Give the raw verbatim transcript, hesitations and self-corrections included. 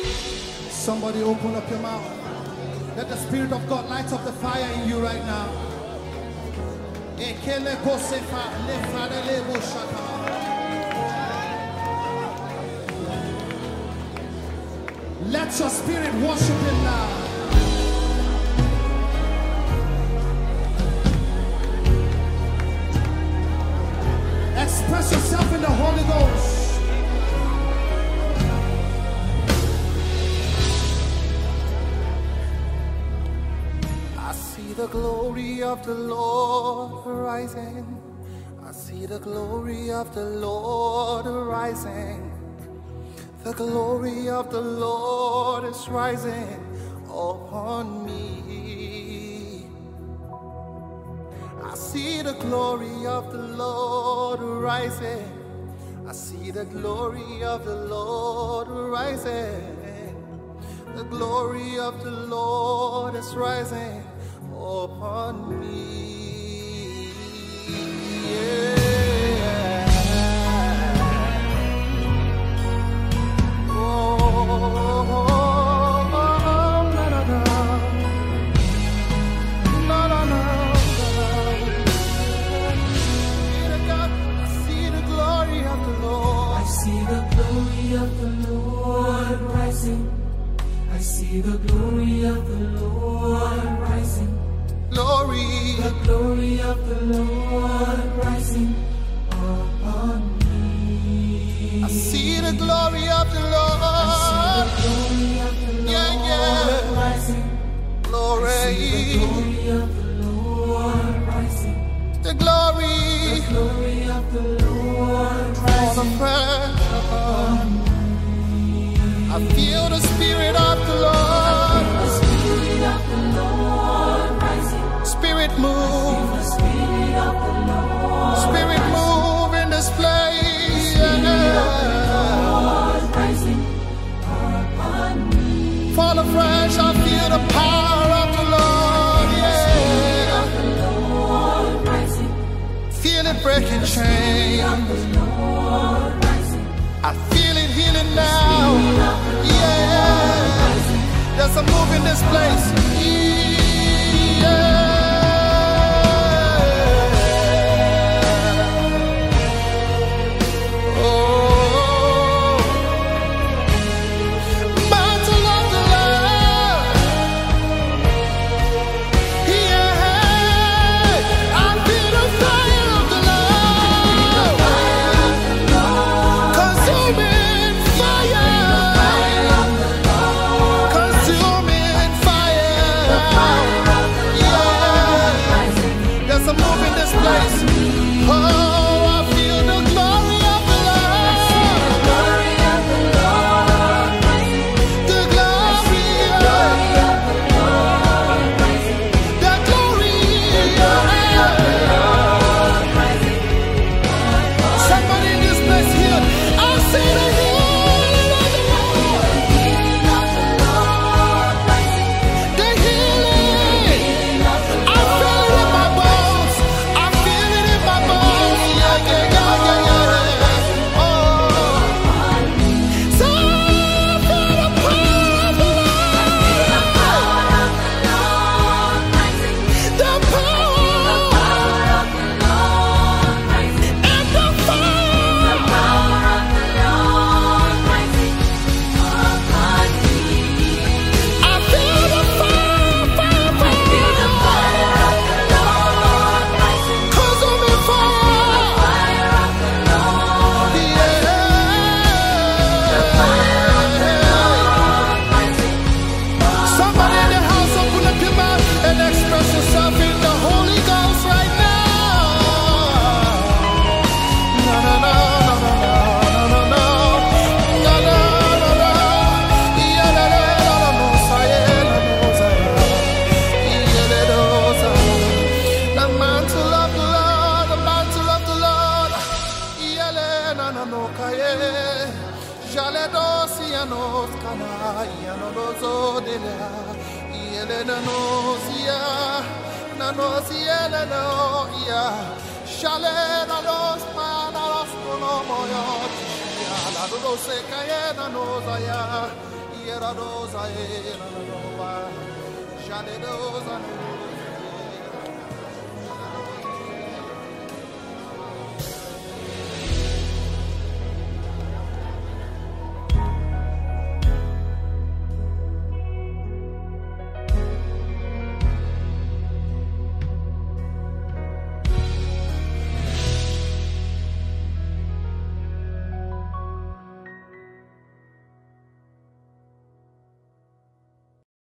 Somebody open up your mouth. Let the Spirit of God light up the fire in you right now. Let your spirit worship Him now. Express yourself in the Holy Ghost. I see the glory of the Lord rising. I see the glory of the Lord rising. The glory of the Lord is rising upon me. I see the glory of the Lord rising. I see the glory of the Lord rising. The glory of the Lord is rising upon me. Yeah. I see the glory of the Lord rising. Glory. The glory of the Lord rising upon me. I see the glory of the Lord. I see the glory of the Lord yeah, yeah. rising. Glory. I see the glory of the Lord rising. The glory. The glory of the Lord rising upon me. I feel the Spirit of the Lord. I feel the Spirit of the Lord rising. Spirit move. I feel the Spirit of the Lord. Spirit move in this place. The Spirit of the Lord rising upon me. Fall afresh, I feel the power of the Lord. Yeah. The Spirit of the Lord rising. Feel it breaking chains. I feel it healing now. Yeah. There's a move in this place. Yeah. Oh. Mantle of the Lord. Yeah. I feel the fire of the Lord. Consuming fire. Consuming fire. Yeah. There's a move in this place. Oh, I feel the glory of the Lord. The glory. The glory. Somebody in this place here. I see the healing of the Lord. The healing. I feel it in my bones. I feel it in my bones. Yeah, yeah, yeah, yeah, yeah. Oh. So I feel the power of the Lord. The power and the fire. I feel the fire, fire, fire. Consuming fire. Yeah. Somebody in the house, open up your mouth and express yourself in the Holy Ghost right now. No, no, no, no, no, no, no, no, no, no, no, no. Yeah, la, la, la, la, no, sa, yeah, la, no, sa, yeah, la, no, sa. The mantle of the Lord, the mantle of the Lord. Yeah, la, na, na, no, ka, yeah. Jale do si anos kana yano do zo de la yele na no sia na no sia na no ya shale na los pa na los no moyo ya la do se kaye na no za ya Yeradoza, Ela, Nova, Jaledoza,